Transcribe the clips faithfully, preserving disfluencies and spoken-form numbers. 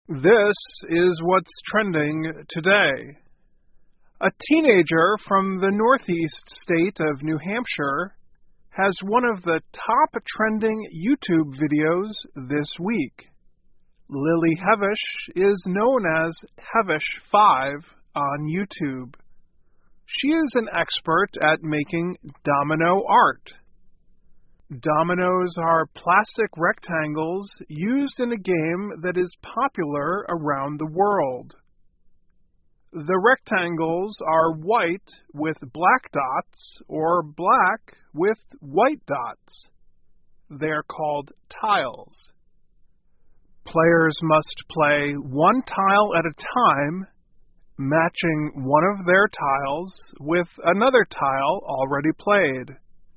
This is what's trending today. A teenager from the northeast state of New Hampshire has one of the top trending YouTube videos this week. Lily Hevish is known as Hevish five on YouTube. She is an expert at making domino art. Dominoes are plastic rectangles used in a game that is popular around the world. The rectangles are white with black dots or black with white dots. They are called tiles. Players must play one tile at a time, matching one of their tiles with another tile already played.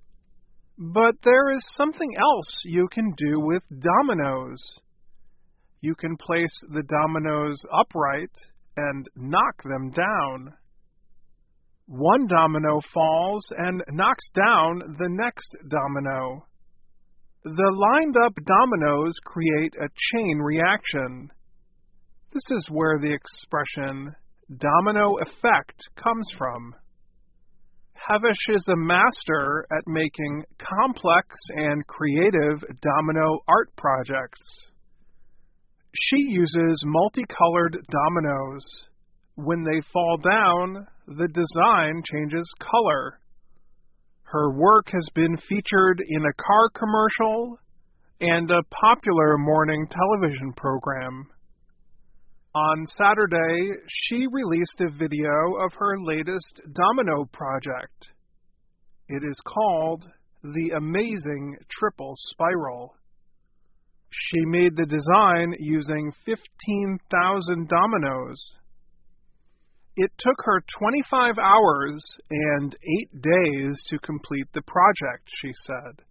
But there is something else you can do with dominoes. You can place the dominoes upright and knock them down. One domino falls and knocks down the next domino. The lined-up dominoes create a chain reaction. This is where the expression domino effect comes from. Hevish is a master at making complex and creative domino art projects. She uses multicolored dominoes. When they fall down, the design changes color. Her work has been featured in a car commercial and a popular morning television program. On Saturday, she released a video of her latest domino project. It is called The Amazing Triple Spiral. She made the design using fifteen thousand dominoes. It took her twenty-five hours and eight days to complete the project, she said.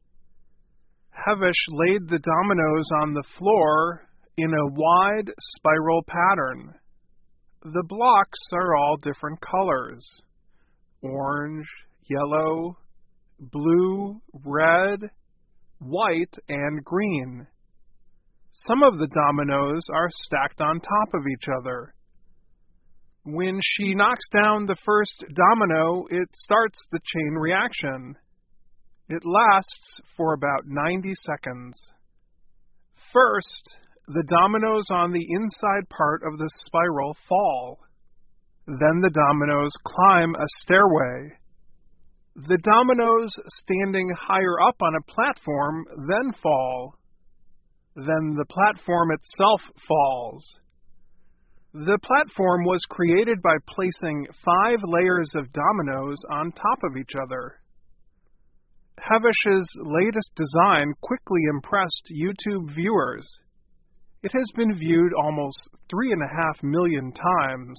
Hevish laid the dominoes on the floor in a wide spiral pattern. The blocks are all different colors: orange, yellow, blue, red, white, and green. Some of the dominoes are stacked on top of each other. When she knocks down the first domino, it starts the chain reaction. It lasts for about ninety seconds. First, the dominoes on the inside part of the spiral fall. Then the dominoes climb a stairway. The dominoes standing higher up on a platform then fall. Then the platform itself falls. The platform was created by placing five layers of dominoes on top of each other. Hevish's latest design quickly impressed YouTube viewers. It has been viewed almost three and a half million times.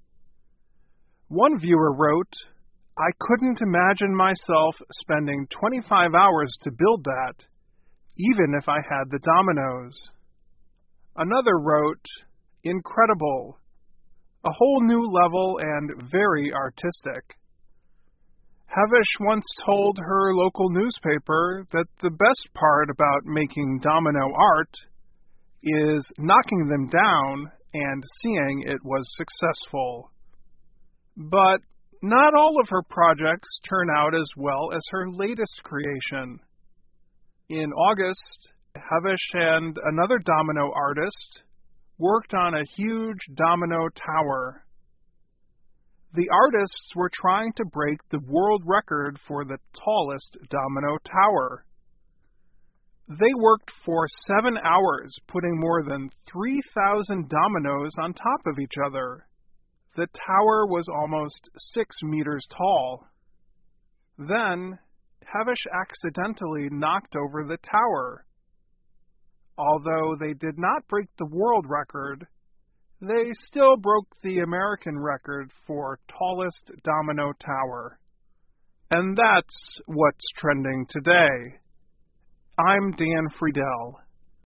One viewer wrote, "I couldn't imagine myself spending twenty-five hours to build that, even if I had the dominoes." Another wrote, "Incredible. A whole new level and very artistic." Hevish once told her local newspaper that the best part about making domino art is knocking them down and seeing it was successful. But not all of her projects turn out as well as her latest creation. In August, Hevish and another domino artist worked on a huge domino tower. The artists were trying to break the world record for the tallest domino tower. They worked for seven hours, putting more than three thousand dominoes on top of each other. The tower was almost six meters tall. Then, Hevish accidentally knocked over the tower. Although they did not break the world record, they still broke the American record for tallest domino tower. And that's what's trending today. I'm Dan Friedel.